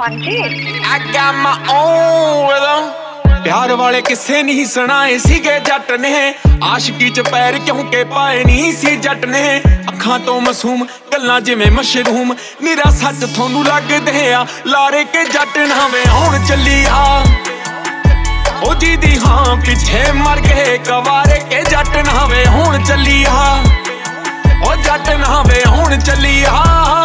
ਹਾਂਜੀ I got my own rhythm। ਪਿਆਰ ਵਾਲੇ ਕਿਸੇ ਨਹੀਂ ਸੁਣਾਏ ਸੀਗੇ ਜੱਟ ਨੇ, ਆਸ਼ਕੀ ਚ ਪੈਰ ਕਿਉਂਕਿ ਪਾਏ ਨਹੀਂ ਸੀ ਜੱਟ ਨੇ। ਅੱਖਾਂ ਤੋਂ ਮਾਸੂਮ ਗੱਲਾਂ ਜਿਵੇਂ ਮਸ਼ਰੂਮ, ਨਿਰਾ ਸੱਚ ਤੁਹਾਨੂੰ ਲੱਗਦੇ ਆ ਲਾਰੇ ਕੇ ਜੱਟ ਨਾ ਵੇ ਹੁਣ ਚੱਲੀ ਆ। ਉਹ ਜੀ ਦੀ ਹਾਂ ਪਿੱਛੇ ਮਰ ਗਏ ਕਵਾਰੇ ਕੇ ਜੱਟ ਨਾ ਵੇ ਹੁਣ ਚੱਲੀ ਆ। ਉਹ ਜੱਟ ਨਾ ਵੇ ਹੁਣ ਚੱਲੀ ਆ।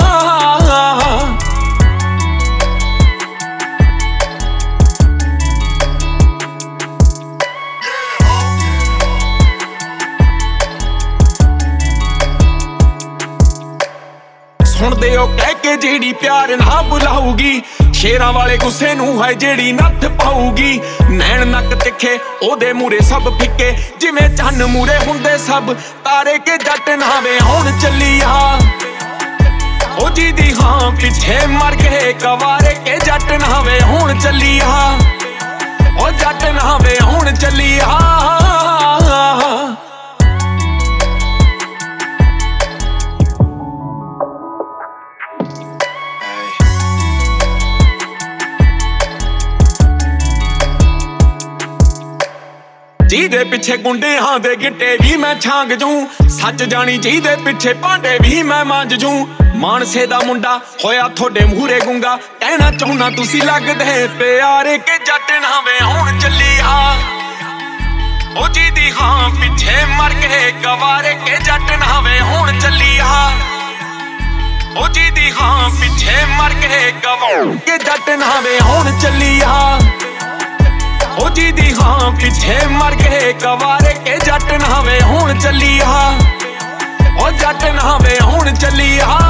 ਸੁਣਦੇ ਹੋ ਕਹਿ ਕੇ ਜਿਹੜੀ ਪਿਆਰ ਨਾ ਬੁਲਾਊਗੀ, ਸ਼ੇਰਾਂ ਵਾਲੇ ਗੁੱਸੇ ਨੂੰ ਹੈ ਜਿਹੜੀ ਨੱਥ ਪਾਊਗੀ। ਨੈਣ ਨੱਕ ਤਿੱਖੇ ਉਹਦੇ ਮੂਰੇ ਸਭ ਫਿੱਕੇ, ਜਿਵੇਂ ਚੰਨ ਮੂਰੇ ਹੁੰਦੇ ਸਭ ਤਾਰੇ ਕੇ ਜੱਟ ਨਾ ਵੇ ਹੁਣ ਚੱਲੀ ਆ। ਉਹ ਜੀ ਦੀ ਹਾਂ ਪਿੱਛੇ ਮਰ ਗਏ ਕਵਾਰੇ ਕੇ ਜੱਟ ਨਾ ਵੇ ਹੁਣ ਚੱਲੀ ਆ। ਉਹ ਜੱਟ ਨਾ ਵੇ ਹੁਣ ਚੱਲੀ ਆ। ਜਿਹਦੇ ਪਿੱਛੇ ਗੁੰਡਿਆਂ ਦੇ ਗਿੱਟੇ ਵੀ ਮੈਂ ਛਾਂਗ ਜੂ, ਸੱਚ ਜਾਣੀ ਜਿਹਦੇ ਪਿੱਛੇ ਭਾਂਡੇ ਵੀ ਮੈਂ ਮਾਂਜ ਜੂ। ਮਾਨਸੇ ਦਾ ਮੁੰਡਾ ਹੋਇਆ ਤੁਹਾਡੇ ਮੂਹਰੇ ਗੁੰਗਾ, ਕਹਿਣਾ ਚਾਹੁੰਨਾ ਤੁਸੀਂ ਲੱਗਦੇ ਪਿਆਰੇ ਕੇ ਜੱਟ ਨਾ ਵੇ ਹੁਣ ਚੱਲੀ ਆ। ਉਹ ਜਿਹਦੀ ਹਾਂ ਪਿੱਛੇ ਮਰ ਗਏ ਕਵਾਰੇ ਕੇ ਜੱਟ ਨਾ ਵੇ ਹੁਣ ਚੱਲੀ ਆ। ਉਹ ਜਿਹਦੀ ਹਾਂ ਪਿੱਛੇ ਮਰ ਗਏ ਕਵਾਰੇ ਕੇ ਜੱਟ ਨਾ ਵੇ ਹੁਣ ਚੱਲੀ ਆ। ਉਹ ਜੀ ਦੀ ਹਾਂ ਪਿੱਛੇ ਮਰ ਗਏ ਕਵਾਰੇ ਕੇ ਜੱਟ ਨਾ ਵੇ ਹੁਣ ਚੱਲੀ ਆ। ਉਹ ਜੱਟ ਨਾ ਵੇ ਹੁਣ ਚੱਲੀ ਆ।